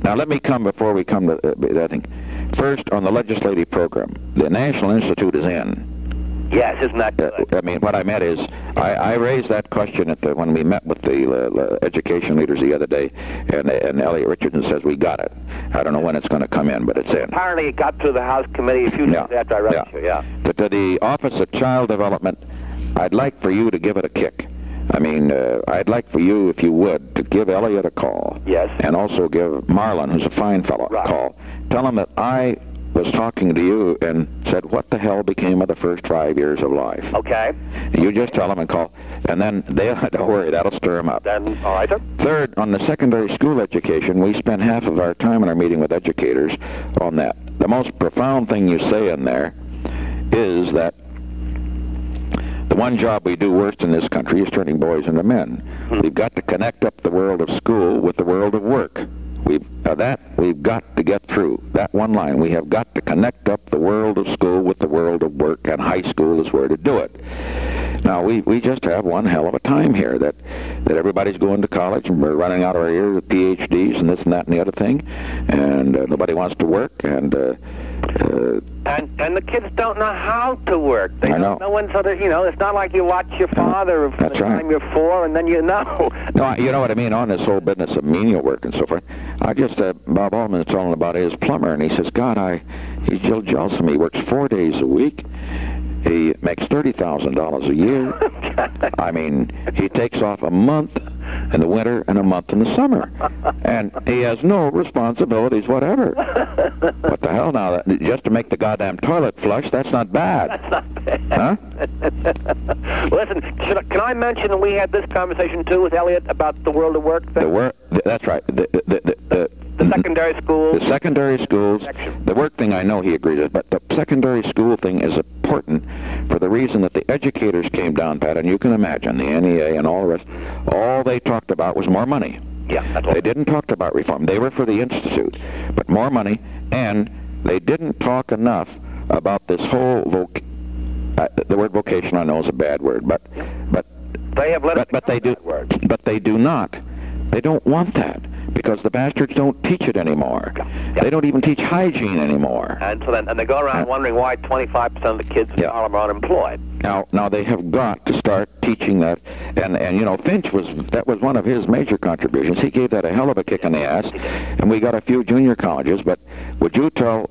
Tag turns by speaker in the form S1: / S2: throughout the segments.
S1: Now, let me come before we come to that thing. First, on the legislative program, the National Institute is in.
S2: Yes, isn't that good?
S1: I mean, what I meant is, I raised that question when we met with the education leaders the other day, and Elliot Richardson says, we got it. I don't know when it's going to come in, but it's in.
S2: Apparently it got through the House committee a few days after I wrote it. Yeah.
S1: To the Office of Child Development, I'd like for you to give it a kick. I mean, I'd like for you, if you would, to give Elliot a call.
S2: Yes.
S1: And also give Marlon, who's a fine fellow, a call. Tell him that I was talking to you and said, what the hell became of the first 5 years of life?
S2: Okay.
S1: You just tell them and call, and then don't worry, that'll stir them up.
S2: Then, all right, sir.
S1: Third, on the secondary school education, we spend half of our time in our meeting with educators on that. The most profound thing you say in there is that the one job we do worst in this country is turning boys into men. We've got to connect up the world of school with the world of work. We've got to get through. That one line, we have got to connect up the world of school with the world of work, and high school is where to do it. Now, we just have one hell of a time here that everybody's going to college, and we're running out of our ears with PhDs and this and that and the other thing, and nobody wants to work, and
S2: the kids don't know how to work. They
S1: I know.
S2: No one sort of, it's not like you watch your father from the time you're 4 and then you know.
S1: No, you know what I mean, on this whole business of menial work and so forth. I just, Bob Allman is telling about his plumber, and he says, God, he's still jealous of me. He works 4 days a week. He makes $30,000 a year. I mean, he takes off a month in the winter and a month in the summer. And he has no responsibilities whatever. What the hell now? Just to make the goddamn toilet flush, that's not bad.
S2: That's not bad.
S1: Huh?
S2: Listen, can I mention that we had this conversation, too, with Elliot about the world of work thing?
S1: That's right.
S2: The secondary schools.
S1: The secondary schools. The work thing I know he agrees with, but the secondary school thing is important for the reason that the educators came down, Pat, and you can imagine, the NEA and all the rest, all they talked about was more money.
S2: Yeah, that's all.
S1: They didn't talk about reform. They were for the Institute, but more money, and they didn't talk enough about this whole the word vocation I know is a bad word, but
S2: they have let
S1: but they do
S2: word.
S1: But they do not. They don't want that, because the bastards don't teach it anymore. Yeah. They don't even teach hygiene anymore.
S2: And so then, they go around wondering why 25% of the kids in Harlem are unemployed.
S1: Now they have got to start teaching that, and Finch that was one of his major contributions. He gave that a hell of a kick in the ass, and we got a few junior colleges. But would you tell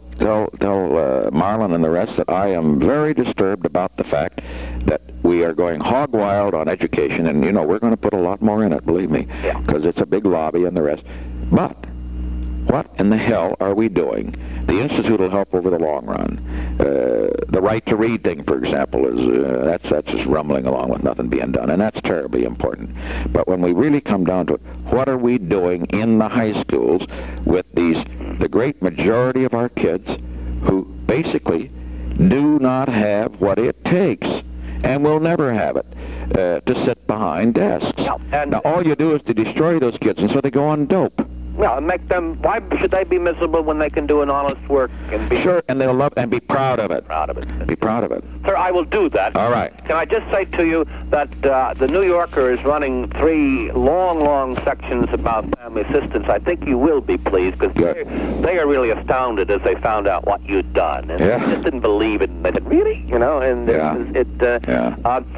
S1: Marlon and the rest that I am very disturbed about the fact that we are going hog wild on education, and we're going to put a lot more in it, believe me, because it's a big lobby and the rest. But what in the hell are we doing? The Institute will help over the long run. The right to read thing, for example, is that's just rumbling along with nothing being done, and that's terribly important. But when we really come down to it, what are we doing in the high schools with the great majority of our kids who basically do not have what it takes, and will never have it, to sit behind desks? Now, all you do is to destroy those kids, and so they go on dope.
S2: Well, make them. Why should they be miserable when they can do an honest work and be
S1: sure? And they'll love and be proud of it.
S2: Proud of it.
S1: Be proud of it.
S2: Sir, I will do that.
S1: All right.
S2: Can I just say to you that the New Yorker is running 3 long sections about family assistance. I think you will be pleased, because they are really astounded as they found out what you'd done, and they just didn't believe it. And they said, "Really?" And